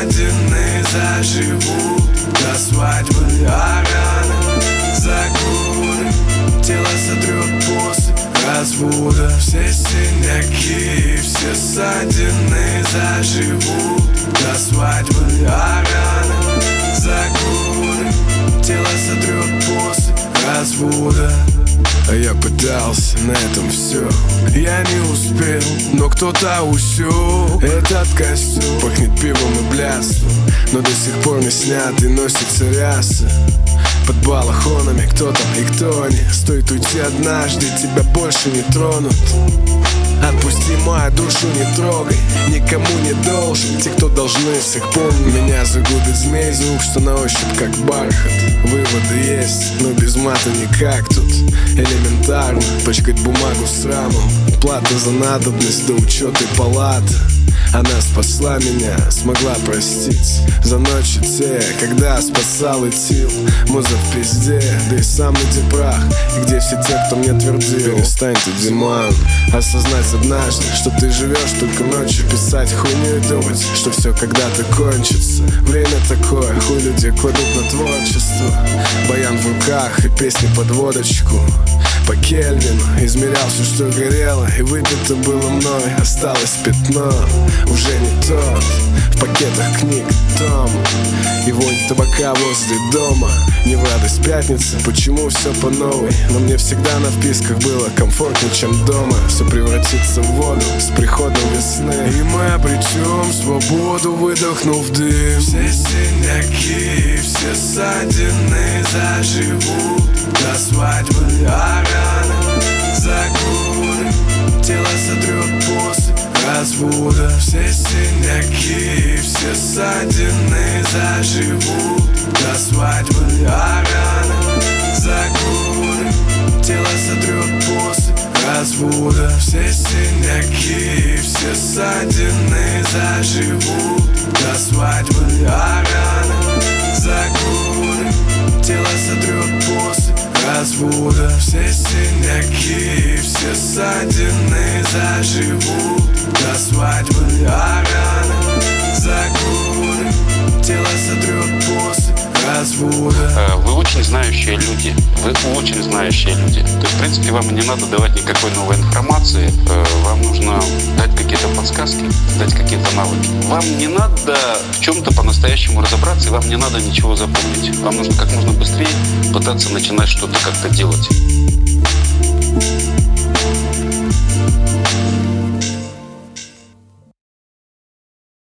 ссадины заживут до свадьбы, а раны закурим. Тело сотрет после развода. Все синяки, все ссадины заживут до свадьбы, а раны закурим. Тело сотрет после развода. А я пытался, на этом все. Я не успел, но кто-то усек. Этот костюм пахнет пивом и блядством, но до сих пор не снят и носится рясы. Под балахонами кто там и кто не. Стоит уйти однажды, тебя больше не тронут. Отпусти мою душу, не трогай, никому не должен. Те, кто должны, всех помню. Меня загубит змей, звук, что на ощупь как бархат. Выводы есть, но без мата никак тут. Элементарно пачкать бумагу с рамом. Плата за надобность до учета и палаты. Она спасла меня, смогла простить за ночи те, когда спасал и тил. Муза в пизде, да и сам на депрах. И где все те, кто мне твердил: перестань ты, Диман, осознать однажды, что ты живешь только ночью. Писать хуйню и думать, что все когда-то кончится. Время такое, хуй люди кладут на творчество. Баян в руках и песни под водочку. По Кельвину измерял все, что горело, и выпито было мной. Осталось пятно, уже не тот. В пакетах книг том и вонь табака возле дома. Не в радость пятницы, почему все по новой? Но мне всегда на вписках было комфортнее, чем дома. Все превратится в воду с приходом весны, и мы обретем свободу, выдохнув дым. Все синяки, все ссадины заживут до свадьбы, а раны закурим. Тело сотрет после развода. Все синяки, все ссадины заживут до свадьбы, а раны закурим. Тело сотрет после развода. Все синяки, все ссадины заживут до свадьбы, а раны закурим. Тело сотрет после развода. Все синяки, все ссадины заживут до свадьбы, а раны закурим. Тело сотрет после развода. Вы очень знающие люди. Вы очень знающие люди. То есть, в принципе, вам не надо давать никакой новой информации. Вам нужно дать какие-то подсказки, дать какие-то навыки. Вам не надо в чем-то по-настоящему разобраться, и вам не надо ничего запомнить. Вам нужно как можно быстрее пытаться начинать что-то как-то делать.